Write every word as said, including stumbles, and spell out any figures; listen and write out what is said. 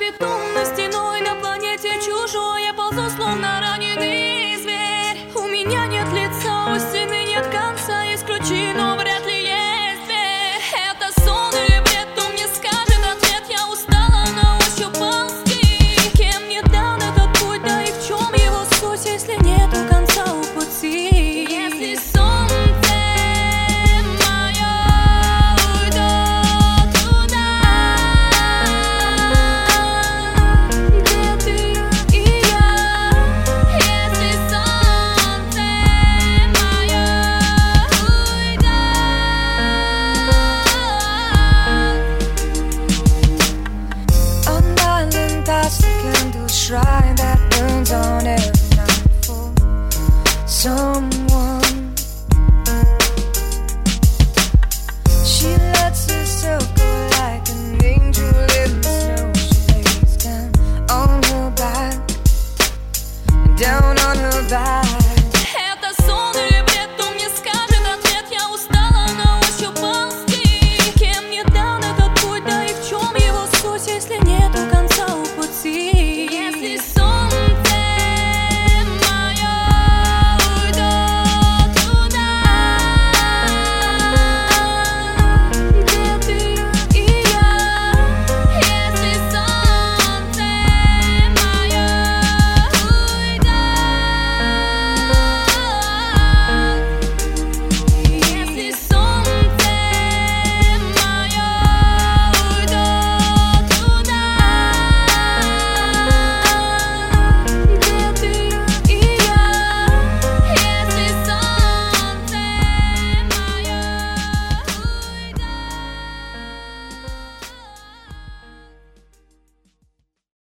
бетонной стеной на планете чужой я ползу, словно раненый зверь. У меня нет лица, у стены нет конца, есть ключи, но вряд ли есть дверь. Это сон или бред, кто мне скажет ответ? Я устала на ощупь ползти. Кем мне дан этот путь, да и в чем его суть, если нету конца у пути? Если солнце мое уйдет туда, где ты и я. Если солнце мое уйдет. On the island, that's the candle shrine that